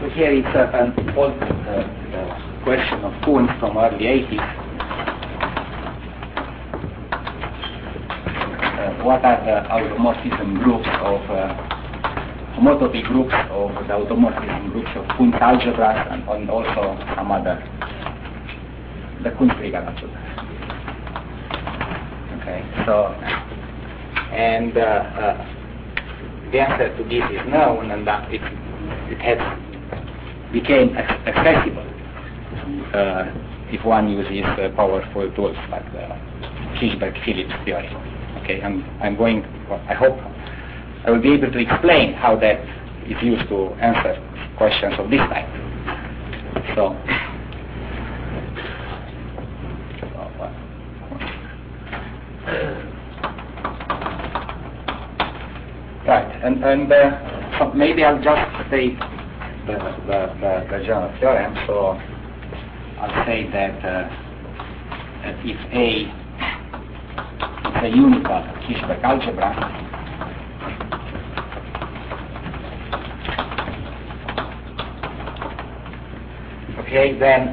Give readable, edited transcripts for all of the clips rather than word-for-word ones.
here it's an old question of Kuhn from early 80s. What are the automorphism groups of homotopy groups of the automorphism groups of Kuhn's algebras and also some other, the Kuhn-Krieger algebras. Okay, so, and the answer to this is known, and that it became accessible if one uses powerful tools like the Kirchberg-Phillips theory. Okay, I hope I will be able to explain how that is used to answer questions of this type. So, right, and so maybe I'll just state the general theorem. So I'll say that if A is a unit of Kirchberg algebra, okay, then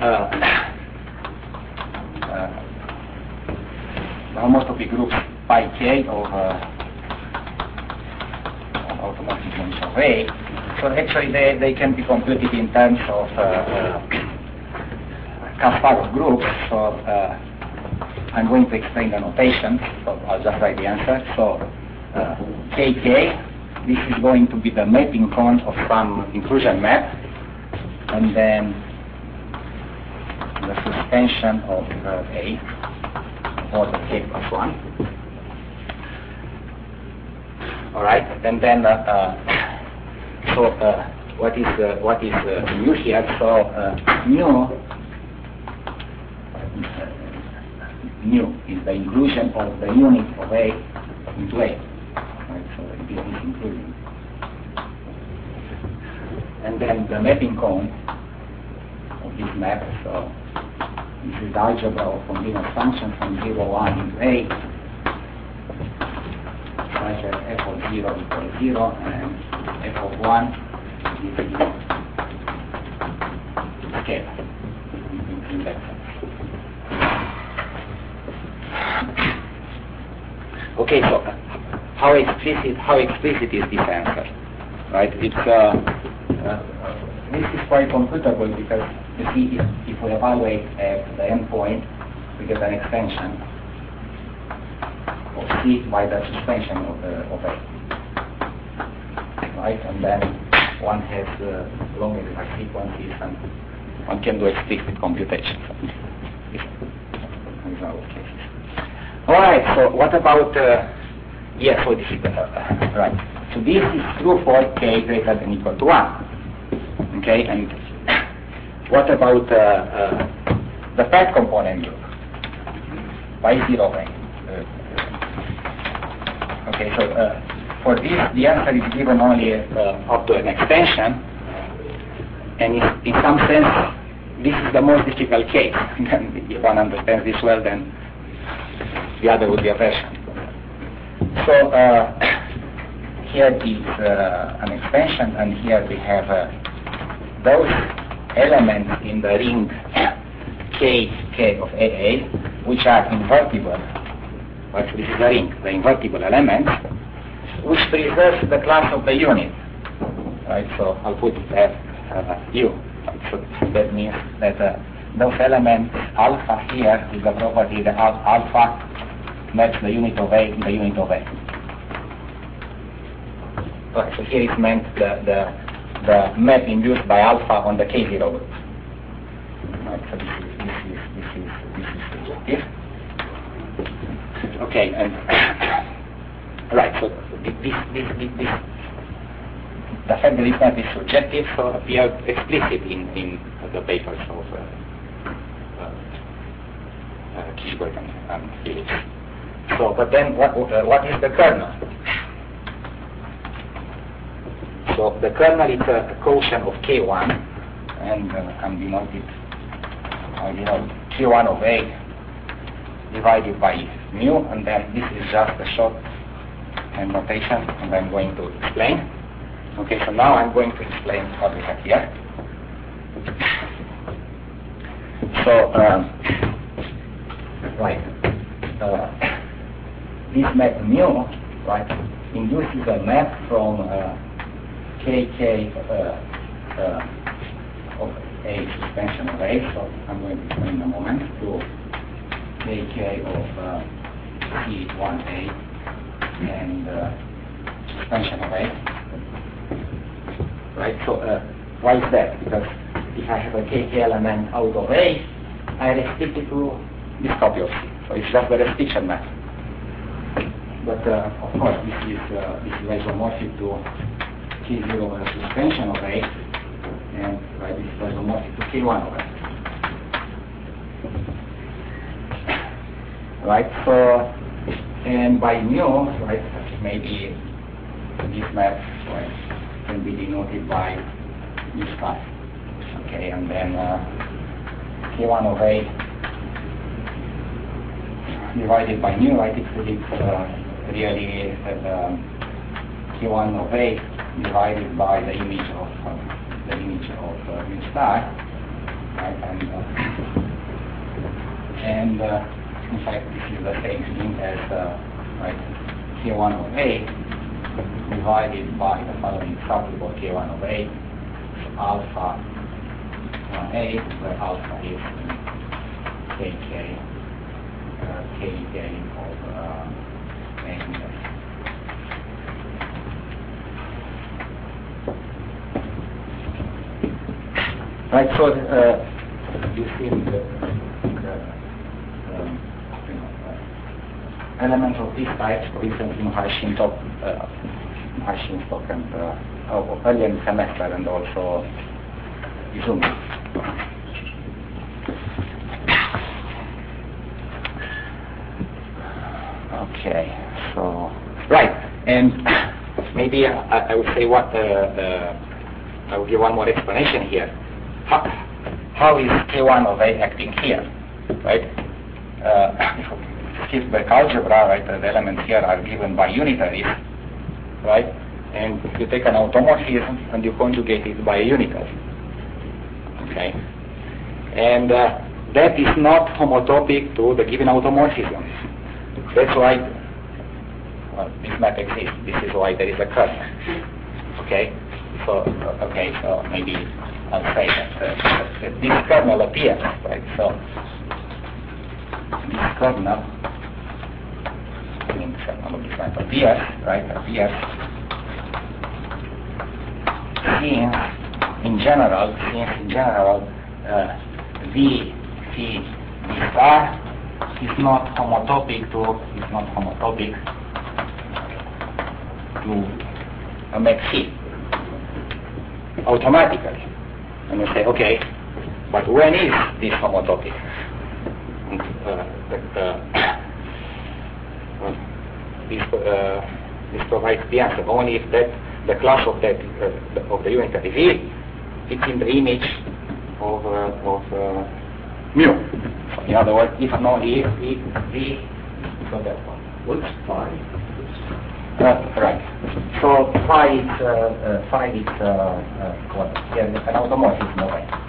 the homotopy groups pi k of automorphisms of A. So actually they can be computed in terms of Kasparov groups. So I'm going to explain the notation, so I'll just write the answer. So kk, this is going to be the mapping cone of some inclusion map, and then the suspension of A order k plus 1. All right, and then so what is mu here? So mu is the inclusion of the unit of A into A. Right, so it is inclusion. And then the mapping cone of this map. So this is the algebra of continuous function from 0, 1 into A, such as f of 0 equals 0 and f of 1 is scalar in that sense. Okay, so how explicit is this answer? Right? It's this is quite computable because you see if we evaluate at the endpoint, we get an extension of C by the suspension of A. Right? And then one has logarithmic sequences and one can do explicit computations. These are all cases. Alright, so what about yes, so this is right. So this is true for k greater than equal to 1. Okay, and what about the path component group? By 0 range. Okay, so for this, the answer is given only up to an extension, and in some sense, this is the most difficult case. If one understands this well, then the other would be a version. So here is an extension, and here we have those elements in the ring K of AA, which are invertible. But this is a ring, the invertible elements, which preserves the class of the unit. Right, so I'll put it as U. So that means that those elements alpha here is the property that alpha maps the unit of A in the unit of A. Right, so here is meant the map induced by alpha on the K0 group. Right, so this is subjective. Okay, and right, so this the fact that this map is subjective appears explicit in the papers of Kirchberg and Phillips. So, but then what is the kernel? So the kernel is a quotient of K1 and can be denoted Q1 of A divided by mu, and then this is just a shorthand notation, and I'm going to explain. Okay, so now I'm going to explain what we have here. So, right, this map mu, right, induces a map from kk of a suspension of A, so I'm going to explain in a moment, to kk of C1A and suspension of A. Right, so why is that? Because if I have a kk element out of A, I restrict it to this copy of C. So it's just the restriction map. But of course, this is isomorphic to K0 as suspension of A, and this is isomorphic to K1 of A. Right, so, and by mu, right, maybe this map, right, can be denoted by mu star. Okay, and then K1 of A divided by mu, right, it's really K1 of A divided by the image of mu star, right, and in fact this is the same thing as right, K1 of A divided by the following subgroup of K1 of A, so alpha 1A, where alpha is kk of A. Right, so you see the elements of this type recently in Hashimtok and earlier in the semester, and also Zoom. Okay, so right, and maybe I would say what I will give one more explanation here. How is K1 of A acting here, right? Hilbert algebra, right? The elements here are given by unitaries, right? And you take an automorphism and you conjugate it by a unitary. Okay, and that is not homotopic to the given automorphism. That's why this map exists. This is why there is a kernel. Okay, so maybe I'll say that this kernel appears, right? So this kernel, of this map appears, right? Appears since in general, V C V star is not homotopic to a map C automatically. And you say, okay, but when is this homotopic? This provides the answer only if that the class of that of the unitary V it's in the image of mu. So in other words, if and only if V so that one. What's phi? Right. So phi is what? Yeah, an automorphism of A.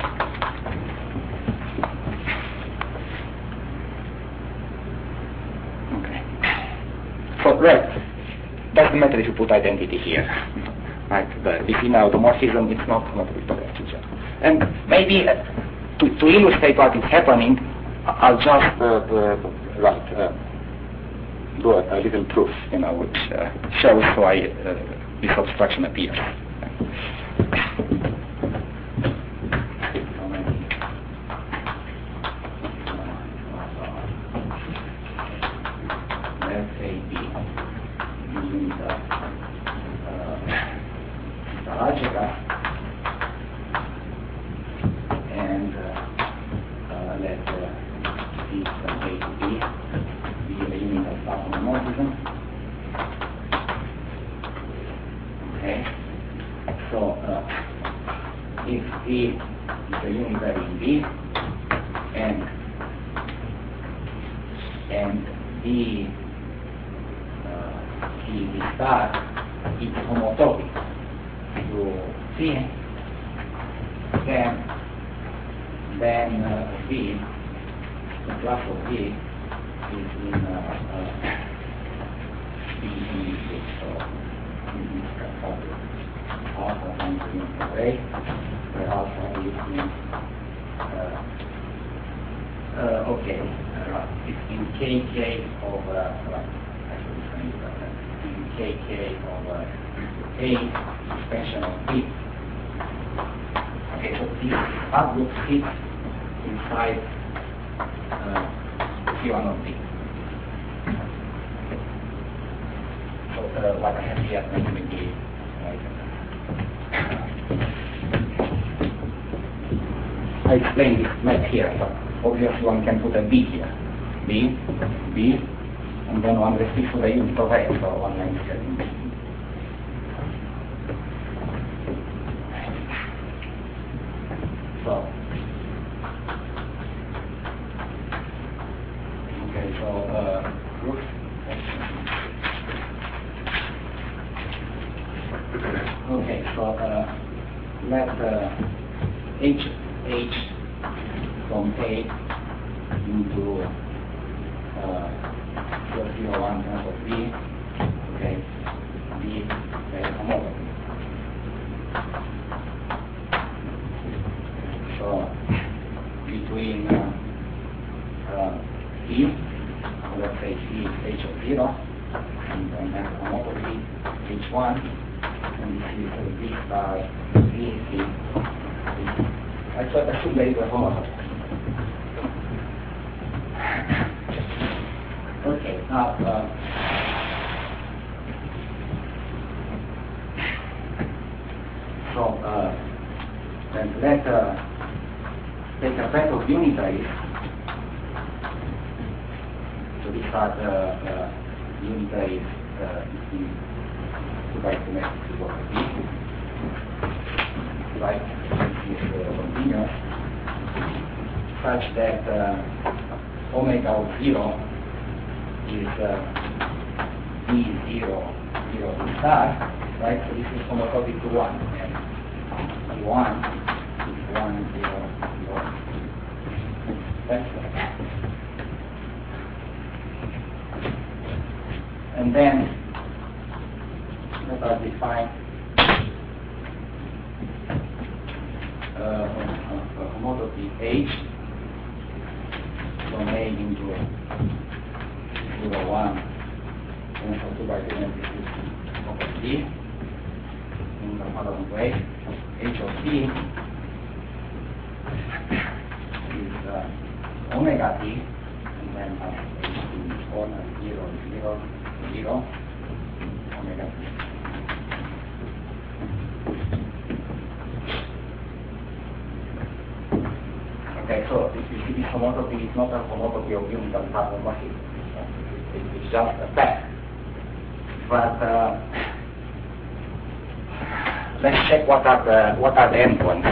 So, right, doesn't matter if you put identity here. Right, the inner automorphism, it's not homotopic to the teacher. And maybe to illustrate what is happening, I'll just do a little proof, which shows why this obstruction appears. Let's say using the algebra, and let C from A to B be a unit of automorphism. Okay, so if C is a unitary in B, and B C star is homotopic to C, then then V, the class of V is in PE6, so this is alpha times the unit array, where alpha is in it's in kk over in kk over a expansion of B. Okay, so this outlook fits inside Q1 of B. So what I have here is maybe I explained this map here, but obviously one can put a B here. B, and then one restricts to the unit of A, so one line is getting B. Let H from A into 0, 1 times of B, okay, B is homology. So between E, let's say C is H of 0, and then have homology H1, and this is V star V. I assume there is a homology. Okay, now then let's take a set of unitaries. So these are the unitaries in 2 by 2 matrices of B. Right, this is continuous, such that omega of 0 is B0, 0 star, right? So this is homotopic to 1, and E1 is 1, 0, 0. That's right. And then let us define homotopy H from A into 0, 1, and so 2 by 2 matrices of B in the following way. H of B is omega T, and then H is 1, 0, 0, 0, omega T. Okay, so you see this homotopy is not a homotopy of unital homomorphism. It's just a fact. But let's check what are the endpoints.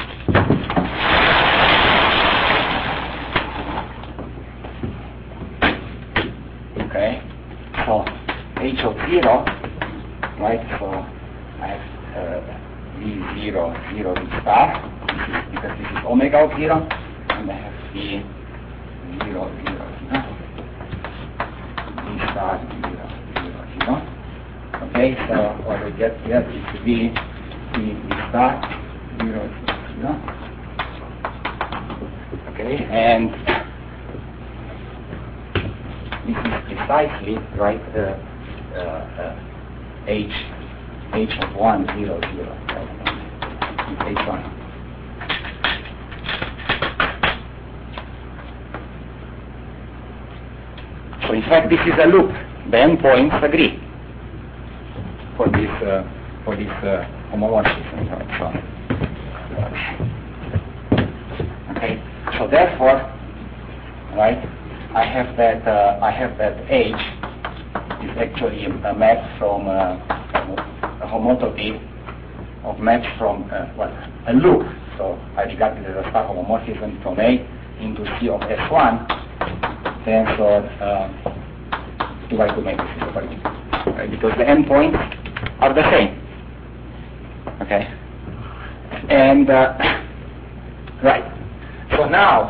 Okay, so H of 0, right? So I have V0, 0 V star, because this is omega of 0. And I have V 0, 0, V star 0, 0, 0. Okay, so what we get here is V star 0, 0. Okay, and this is precisely right H of 1, 0, 0. Right? H1. So in fact, this is a loop. The endpoints agree for this homomorphism. Okay. So therefore, right, I have that H is actually a map from a homotopy of maps from a loop. So I regard it as a star homomorphism from A into C of S1. Tensor 2 by 2 matrices of R, right? Because the endpoints are the same. Okay, and right. So now,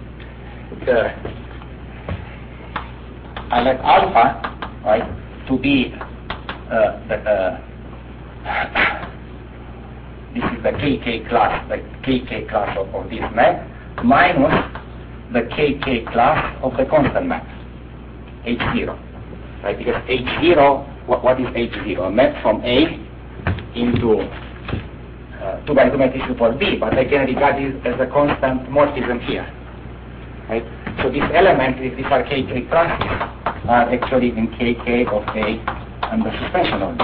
I let alpha, right, to be this is the KK class, of this map, minus the KK class of the constant map, H0. Right, because H0, what is H0? A map from A into 2 by 2 matrix for B, but I can regard it as a constant morphism here. Right? So this element, if these are KK classes, are actually in KK of A and the suspension of B.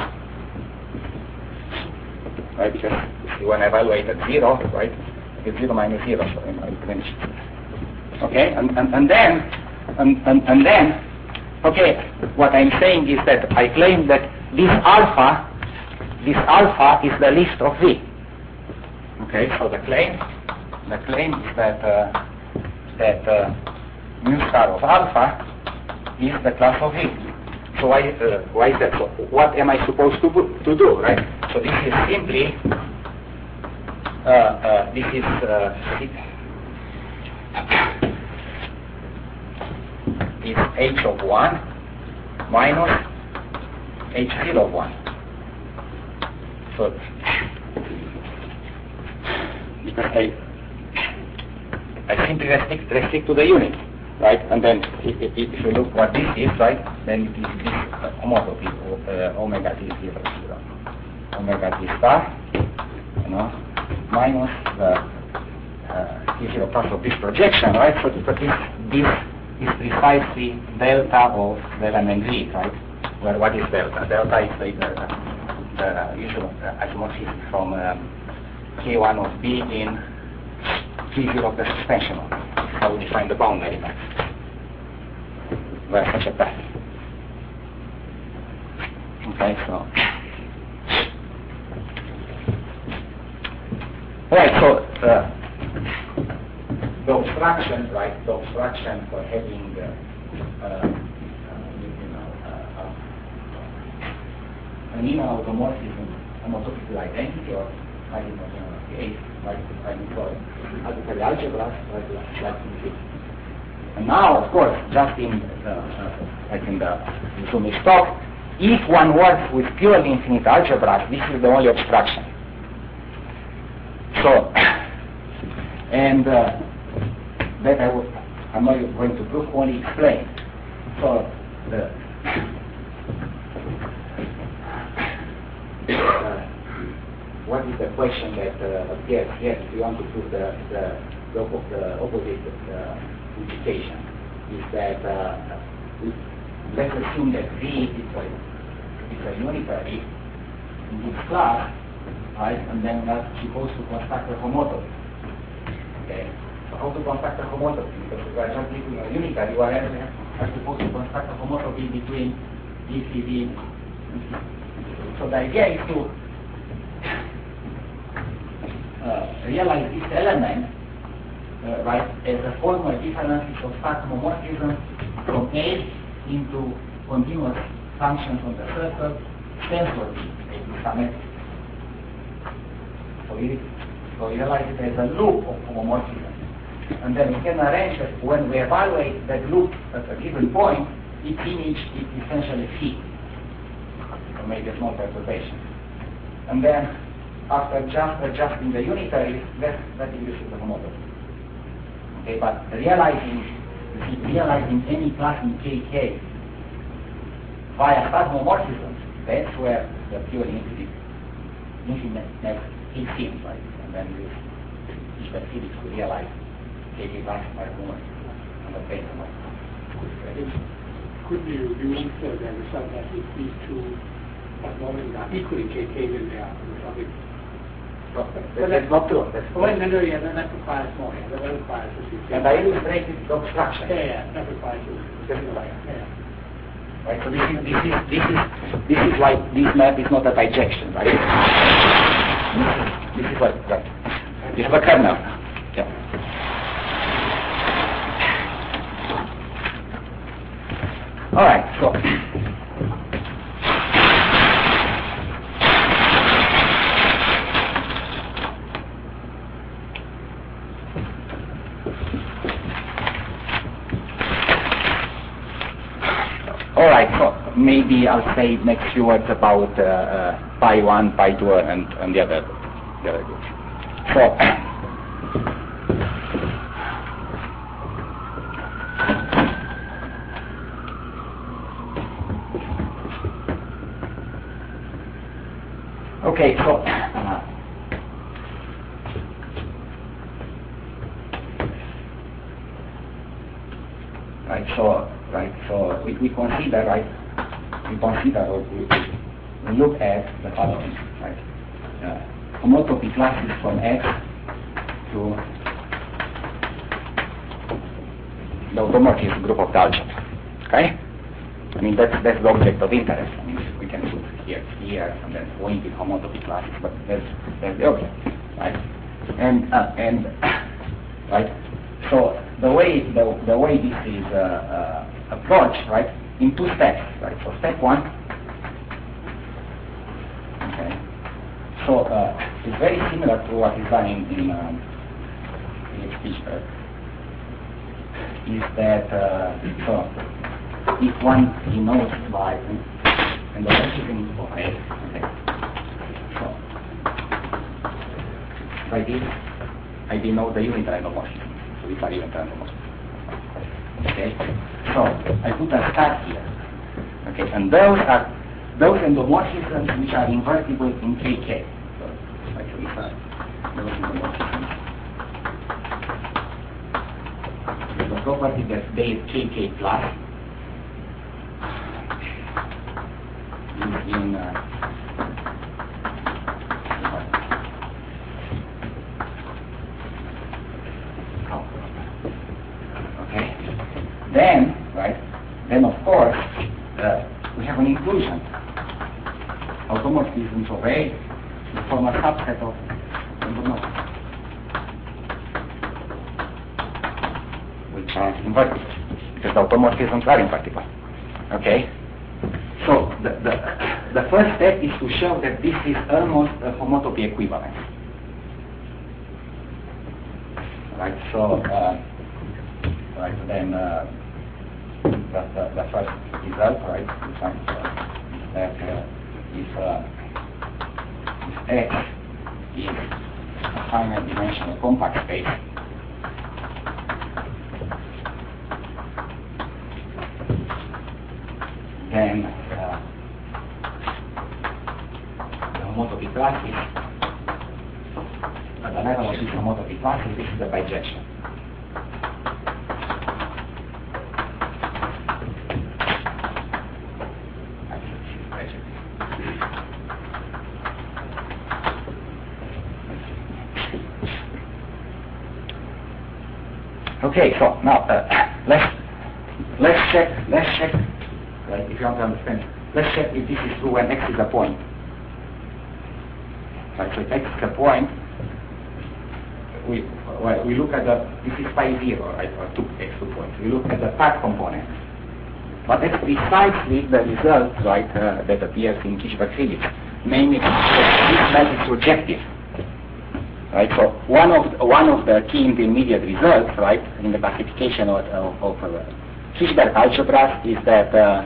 Right? Because when I evaluate at 0, right, it's 0 minus 0, so I finish. Okay, and then, okay, what I'm saying is that I claim that this alpha is the list of V. Okay, so the claim is that mu star of alpha is the class of V. So why is that? So what am I supposed to do, right? So this is simply is H of 1 minus H0 of 1. So because I simply restrict to the unit, right? And then if you look what this is, right, then it is this homotopy omega t 0 0 omega t star, minus the T0 plus of this projection, right? So this is precisely delta of the element V, right? Where what is delta? Delta is the usual isomorphism from K1 of B in T0 of the suspension. This is how we define the boundary mass. Where such a path. Okay, so. Right, so the obstruction, right? The obstruction for having an inner automorphism, homotopy identity, or I don't know, case, like I call arbitrary algebras, like and now, of course, just in like in the Zumi's talk, if one works with purely infinite algebras, this is the only obstruction. So, and that I'm not going to prove, only explain. So, what is the question that appears here if you want to prove the opposite implication? Is that let's assume that V is a unitary in this class, right? And then we're supposed to construct a homotopy. Okay? So how to construct a homotopy? Because we are just taking a unitary, whereas we are supposed to construct a homotopy between DCV and C. So the idea is to realize this element, right, as a formal difference of stack homomorphism from A into continuous functions on the circle, sensorily, symmetric. So we realize it as a loop of homomorphism. And then we can arrange that when we evaluate that loop at a given point, its image is essentially phi, or maybe a small perturbation. And then after just adjusting the unitary, that induces the homotopy. Okay, but realizing any class in KK via stack homomorphism, that's where the pure infinite kicks in, right? And then you use the physics to realize KK class by homomorphism on the base homomorphism. Could you mean so that the result that if these two abnormalities are equally KK, then they are homotopy? That's not true. That requires more. That requires and I illustrated the obstruction. Yeah, that requires right. So this is why this map is not a bijection, right? This is what, right? This is a kernel. Yeah. All right. So. maybe I'll say next few words about pi 1, pi 2, and the other groups. So, okay, so so we consider, we look at the following, right? Homotopy classes from X to the automorphism group of the algebra. Okay? I mean that's the object of interest. I mean we can put here and then point in homotopy classes, but that's the object, right? And right. So the way this is approached, right, in two steps, right? So step one, okay. So it's very similar to what is done in Fischberg. Is that so if one denotes by and the recipe of A, okay. So by this I denote the unitary homomorphism. So these are unitary homomorphisms. Okay. So I put a star here. Okay, and those are those endomorphisms which are invertible in KK. So actually those endomorphisms. The property that they KK plus is in okay. Then of course we have an inclusion. Automorphisms of A form a subset of endomorphisms, which are invertible, because the automorphisms are invertible. Okay? So the first step is to show that this is almost a homotopy equivalence. Right, so then the first result, right, we find that if X is a finite dimensional compact space, then the homotopy classes, at the level of these homotopy classes, this is the bijection. Okay, so now let's check. Right, if you want to understand, let's check if this is true when X is a point. Right, so if X is a point, we look at this is pi 0, right, or X2 points. We look at the path component. But that's precisely the result, right, that appears in Kirchberg-Phillips. Namely, this method is projective. Right, so one of the key intermediate results, right, in the classification of Kirchberg algebras is that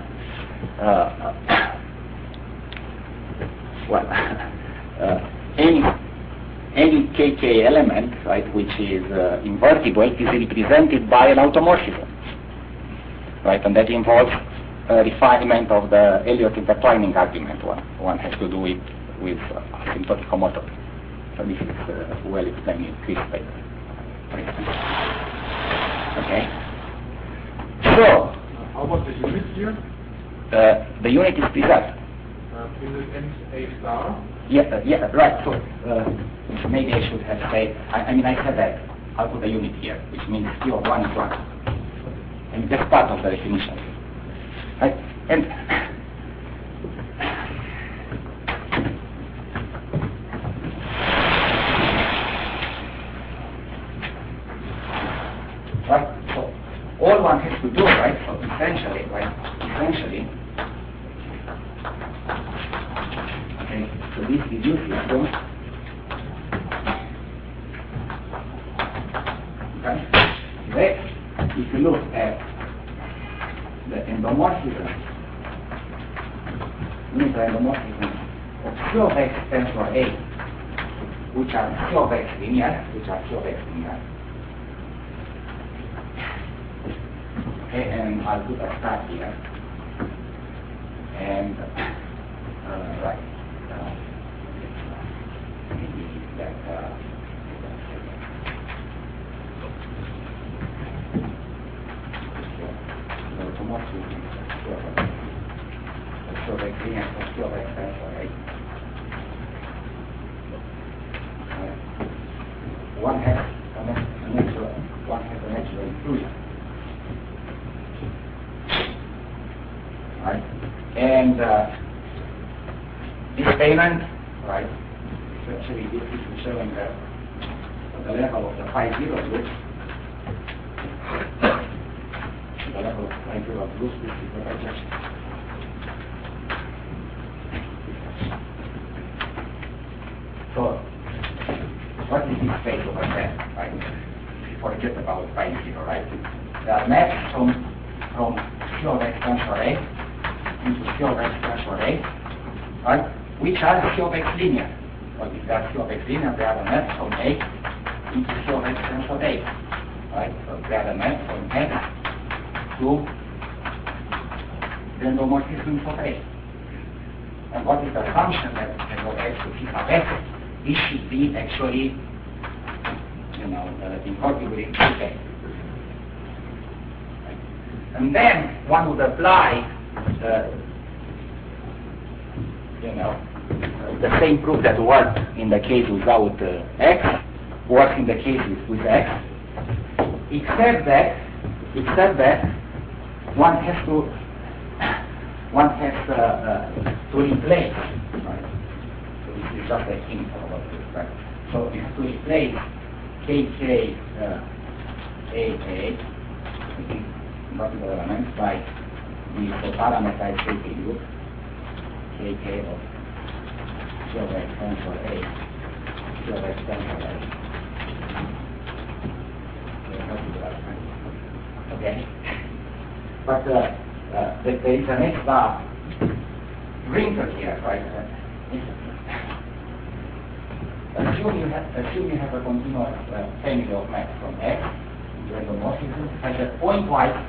any KK element, right, which is invertible, is represented by an automorphism, right, and that involves a refinement of the Elliott intertwining argument. One has to do it with asymptotic homotopy. So this is well explained in Chris' paper, for instance. Okay. So, how about the unit here? The unit is preserved. Is it n a star? Yeah, right. So maybe I should have said. I mean, I said that. I'll put a unit here, which means Q of 1 is 1. I mean, that's part of the definition. Right? And right. So all one has to do, right? So essentially, okay. So this reduces to, okay. Then, if you look at the endomorphism unital endomorphism of C of x tensor A, which are C of x linear, Okay, and I'll put a start here. And right, maybe that so the linear for C of x tensor A. One has a natural inclusion. Right? And this payment, right, essentially this is showing the level of the phi zero groups. The level of phi zero groups, this is what I just. So, what is this space over there, right? Forget about phi zero, right? There are maps from C of x tensor A into C of x tensor A, right? Which are C of x linear. Well, if they are C of x linear, they are a map from A into C of x tensor A, right? So they are a map from X to the endomorphisms of A. And what is the assumption that of X to phi sub X? This should be actually, incorporeable in K. And then one would apply, the same proof that worked in the case without X, works in the case with X, except that one has to replace. Right? So this is just a hint for what to expect. So you have to replace KK AA invertible elements by the parameterized KK group, KK of C of x tensor A, C of x tensor A. Okay? But there is an extra wrinkle here, right? Assume you have a continuous family of maps from X into endomorphism, and that pointwise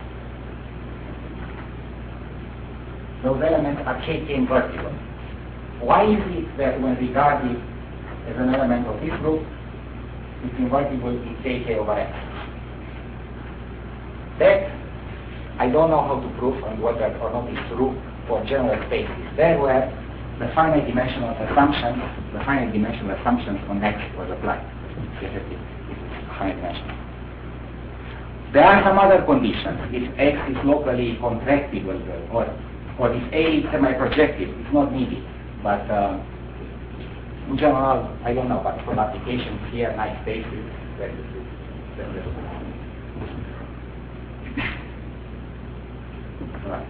those elements are KK invertible. Why is it that when regarded as an element of this group, it's invertible in KK over X? That I don't know how to prove and whether or not it's true for general spaces. There were the finite dimensional assumptions on X was applied. It's finite dimensional. There are some other conditions. If X is locally contractible or if A is semi-projective, it's not needed. But in general, I don't know. But for applications here, nice spaces, that is right.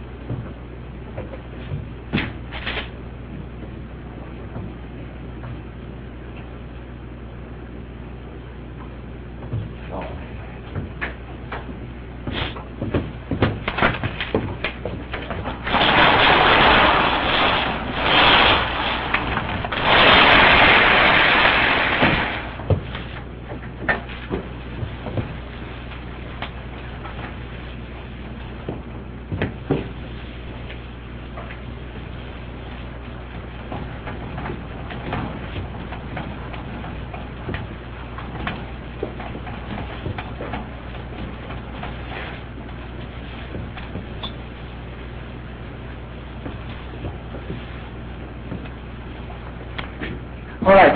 Alright,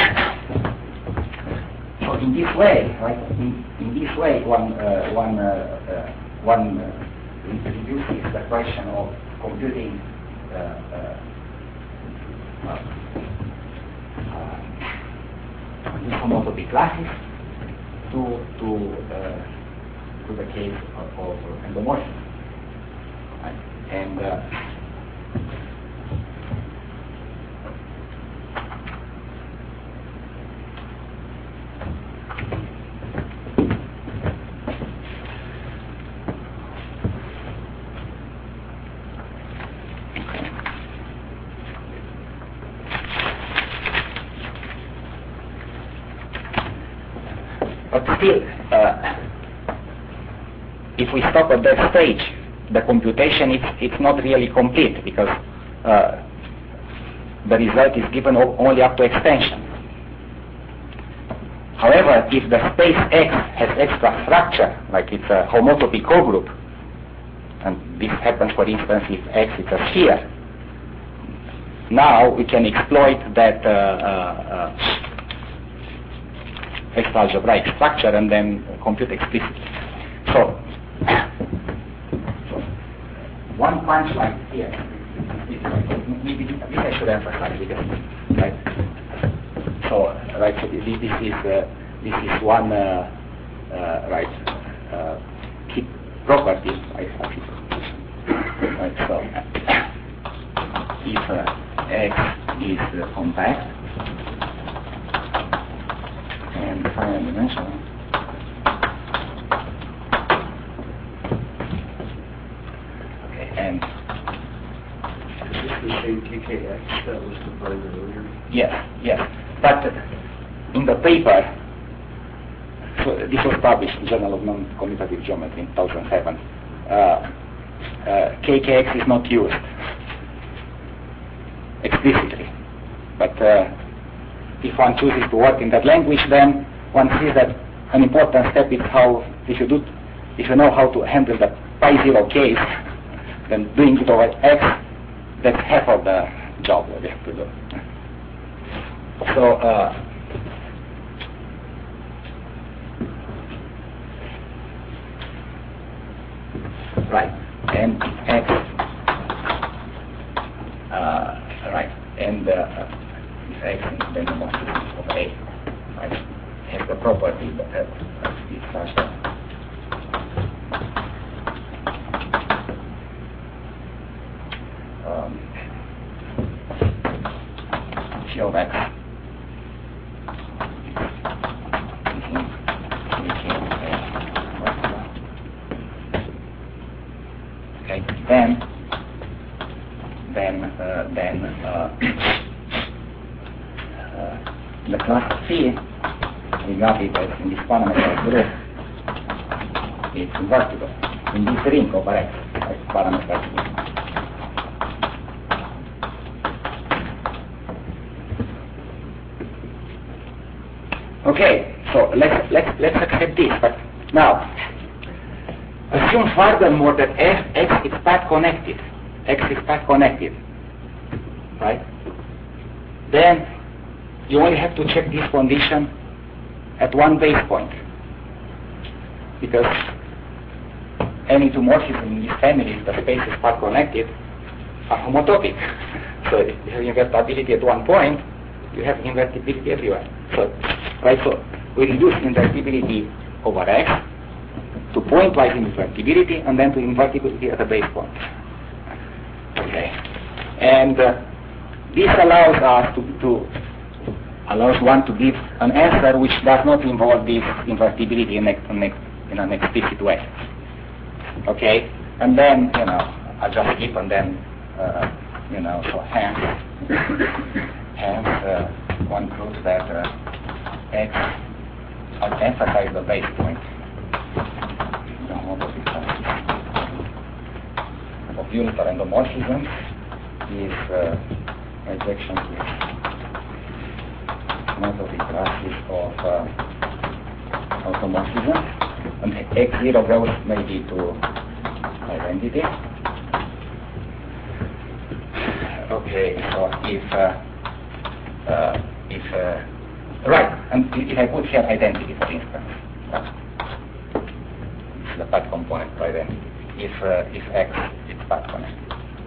so in this way, right? In this way, one reduces the question of computing homotopy classes to the case of endomorphism, right? And But still, if we stop at that stage, the computation it's not really complete, because the result is given only up to extension. However, if the space X has extra structure, like it's a homotopy cogroup, and this happens, for instance, if X is a sphere, now we can exploit that extra algebraic structure and then compute explicitly. So one punchline here, maybe this I should emphasize, because, right? So, right, so this is one key property, right? So if X is compact and finite dimensional, okay, and is this the same KKX that was defined earlier? yes. But in the paper, so this was published in Journal of Non-Commutative Geometry in 2007, KKX is not used explicitly. But if one chooses to work in that language, then one sees that an important step is how, if you know how to handle the pi-0 case, then doing it over X, that's half of the job that you have to do. So, right, and X, right, and if X is then the multiplicity of A, right, has the property that is such that G of X then the class C, regarded as in this parameter group, is invertible in this ring over X as parameter C. Okay, so let's accept this, but now assume furthermore that X is path connected. X is path connected, right? Then you only have to check this condition at one base point, because any two morphisms in this family, if the space is path connected, are homotopic. So if you have invertibility at one point, you have invertibility everywhere. So, right? So we reduce invertibility over X to pointwise invertibility, and then to invertibility at a base point. Okay, and this allows us allows one to give an answer which does not involve this invertibility in an explicit way. Okay, and then I just keep and then so hence one proves that X emphasizes the base point. Of unitar endomorphism is ejection with monotonic classes of automorphism, and X0 goes maybe to identity. Okay, so if right, and if I put here identity, for instance, it's the path component for identity. If X is path connected.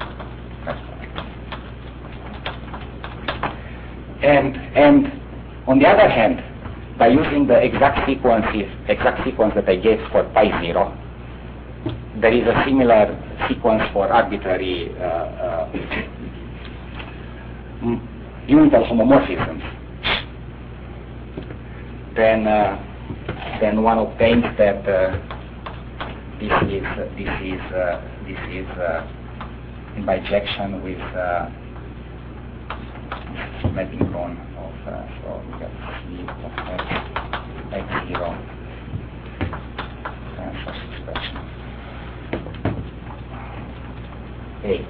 And on the other hand, by using the exact sequence that I gave for pi0, there is a similar sequence for arbitrary unital homomorphisms. Then one obtains that this is in bijection with mapping on of so we get C of x0 transverse expression A.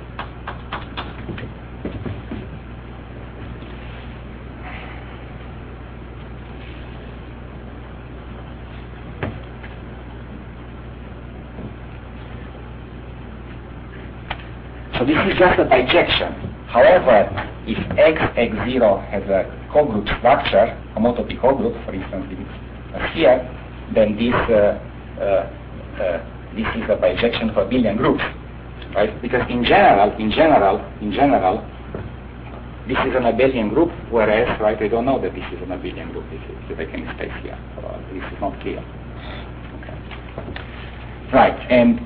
So this is just a bijection. However, if x0 has a cogroup structure, a homotopy cogroup, for instance, if it's here, then this is a bijection for abelian groups, right? Because in general, this is an abelian group, whereas, right, I don't know that this is an abelian group. This is the any space here. So this is not clear. Okay. Right, and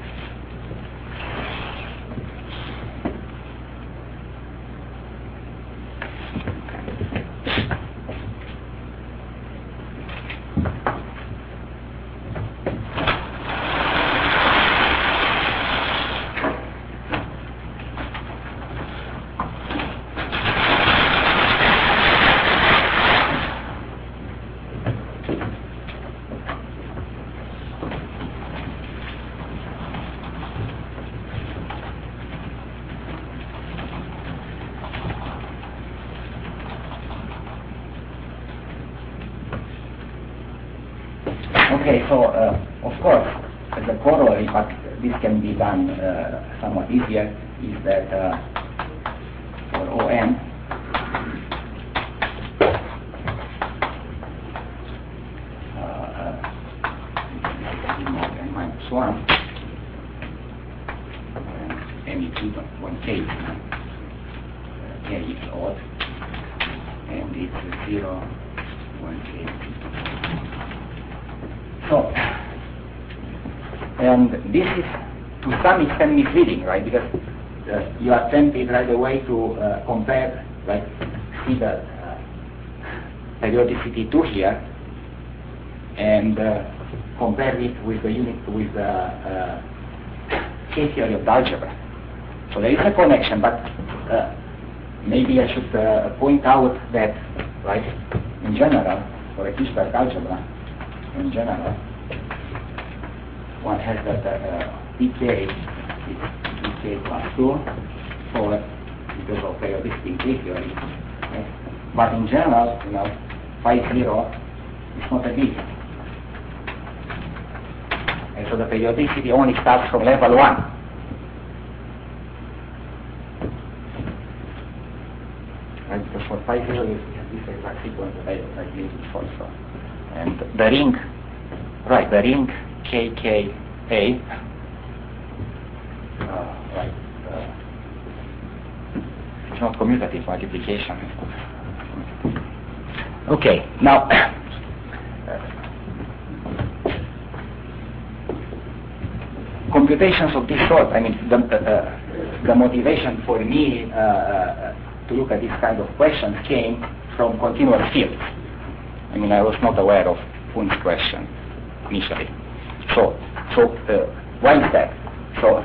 okay, so of course, as a corollary, but this can be done somewhat easier, is that for OM, n minus 1, and it's even 1k, k is odd, and it's 0, 1k. So, and this is to some extent misleading, right? Because you are tempted right away to compare, like, see the periodicity 2 here, and compare it with the unit with the K-theory of the algebra. So there is a connection, but maybe I should point out that, right, in general, for a Kirchberg algebra, in general, one has that dk is dk plus 2 for because of periodicity in K-theory. Right? But in general, phi 0 is not a big. And so the periodicity only starts from level 1. Right? Because for phi 0 you have this exact sequence that I gave before. So. And the ring, right, the ring KKA, right, it's not commutative multiplication. Okay, now, computations of this sort, I mean, the motivation for me to look at this kind of questions came from continuous fields. I mean, I was not aware of Kuhn's question initially. So why is that? So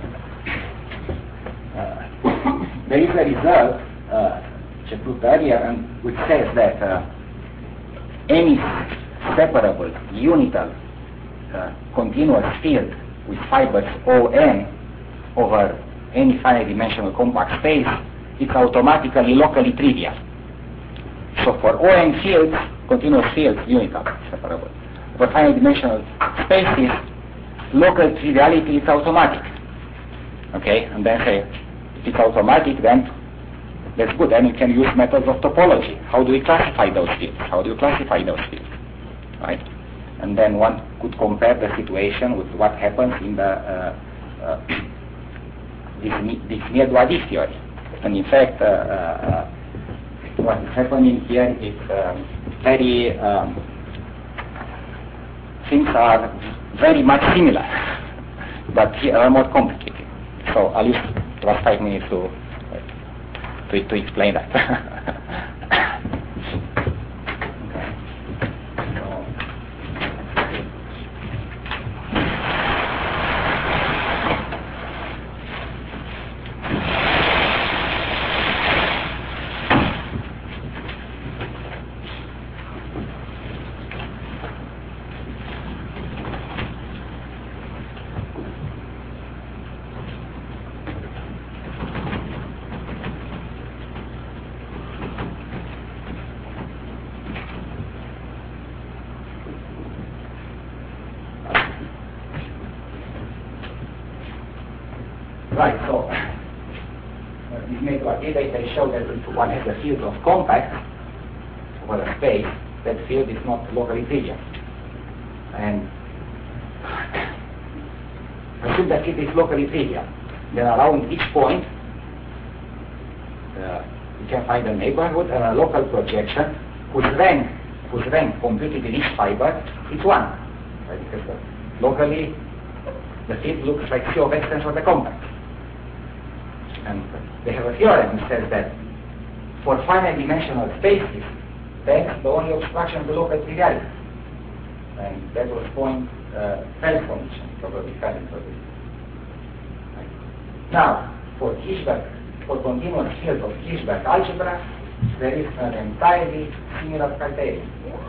there is a result which I proved earlier, and which says that any separable, unital, continuous field with fibers ON over any finite dimensional compact space, it's automatically locally trivial. So for ON fields, continuous fields, unital, separable. For finite dimensional spaces, local triviality is automatic. Okay, and then say, if it's automatic, then that's good. Then you can use methods of topology. How do we classify those fields? How do you classify those fields? Right? And then one could compare the situation with what happens in the this Mead-Waddy theory. And in fact, what is happening here is very things are very much similar, but here are more complicated. So I'll use about 5 minutes to explain that. Right, so this network they show that if one has a field of compact over a space, that field is not locally trivial. And assume that it is locally trivial. Then around each point, you can find a neighborhood and a local projection whose rank computed in each fiber is 1. Right? Because locally, the field looks like C of X tensor the compact. And they have a theorem that says that for finite dimensional spaces, that's the only obstruction of the local triviality. And that was point Feld condition, probably Feld for this. Right. Now, for continuous field of Kirchberg algebra, there is an entirely similar criterion.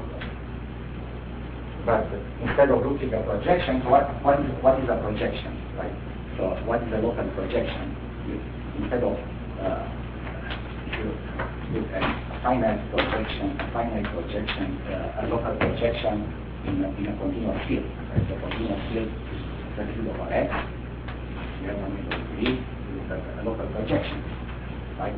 But instead of looking at projections, what is a projection, right? So what is a local projection? Instead of if you look at a finite projection, a local projection in a continuous field. Right? So continuous field is the field over X. You have one equal to V. A local projection, right?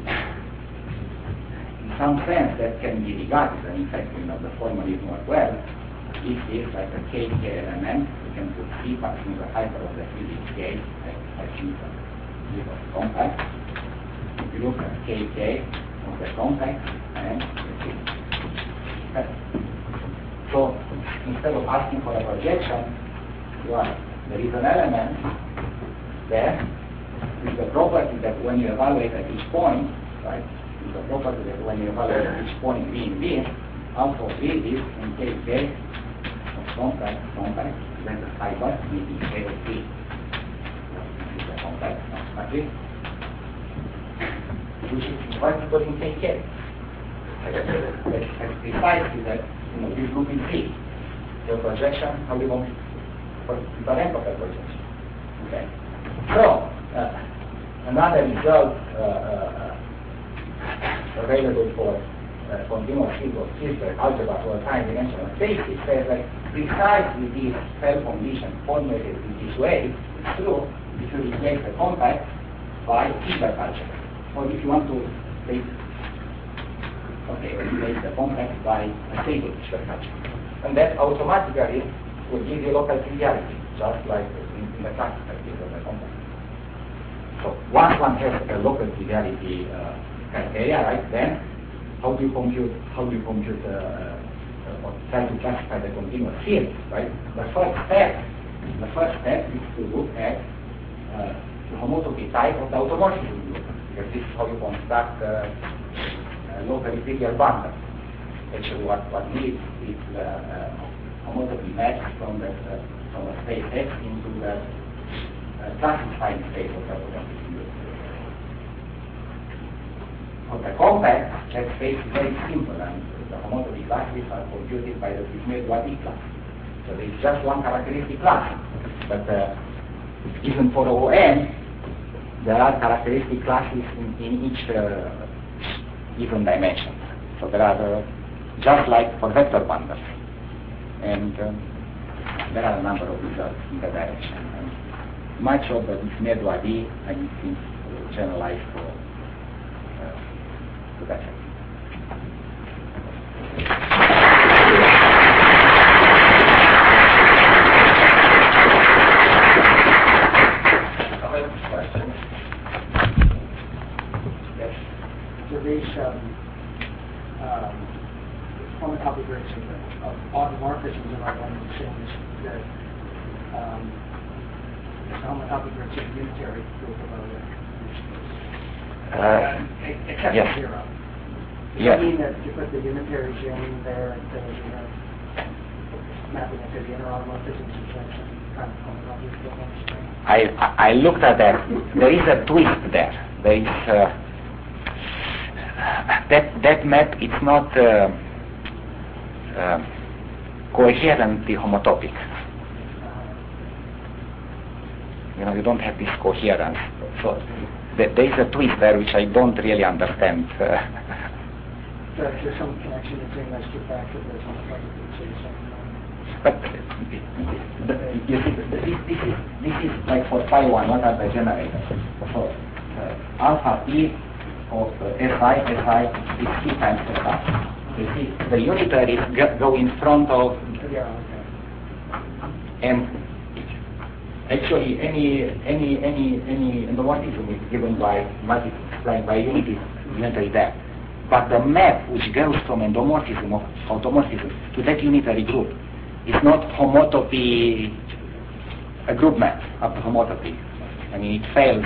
In some sense, that can be regarded, and in fact, the formalism work well. This is like a KK element. You can put C passing the hyper of the field in K, I think this of compact. You look at KK of the compact and the field. So instead of asking for a projection, there is an element there with the property that when you evaluate at each point, right, with the property that when you evaluate at each point V in V, alpha of V is in KK of compact, then the fiber will be K of V. This is the compact matrix, which is invertible in KK. That's precisely that, this loop in V. The projection, how do you want the rank of the projection? Okay. So, another result available for continuous field of Kirchberg algebra for a time-dimensional spaces says that precisely this Feld condition formulated in this way is true if you replace the compact by Kirchberg algebra. Or if you want to replace the compact by a stable Kirchberg algebra. And that automatically will give you local triviality, just like in the classical case of the compact. So once one has a local triviality criteria, right, then how do you compute or try to classify the continuous field, right? The first step is to look at the homotopy type of the automorphism group, because this is how you construct a locally trivial bundle. Actually, what needs is homotopy match from the space X into the classified space of the automorphism group. For the compact, that space is very simple, and the homotopy classes are computed by the Smith-Waddell class. So there is just one characteristic class. But even for ON, there are characteristic classes in each given dimension. So there are just like for vector bundles. And there are a number of results in that direction. And much of the Smith-Waddell, I think, generalized for that. Questions? Yes. So these homotopy groups of automorphisms of our one things that homotopy groups of unitary group of our except yes. zero. Does Yes. that mean that you put the unitaries in there, that you have mapping into the inner automorphisms and such, kind of homotopy equivalence? I looked at that. There is a twist there. There is that map. It's not coherently homotopic. You don't have this coherence. So there is a twist there which I don't really understand. So is there some connection between those two factors? There's homotopy groups of the same But you see, this is like for phi 1, what are the generators? So alpha p of SI is p times SI. You see, the unitaries go in front of, and actually any endomorphism is given by multiplying by unitary depth. But the map which goes from endomorphism or automorphism to that unitary group is not homotopy, a group map up to homotopy. I mean, it fails.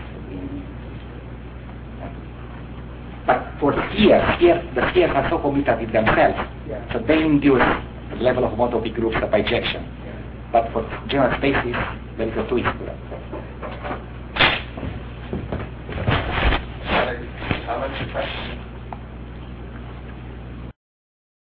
But for spheres, the spheres are so commutative themselves, so they induce the level of homotopy groups of bijection. But for general spaces, there is a twist to that. Comments or questions?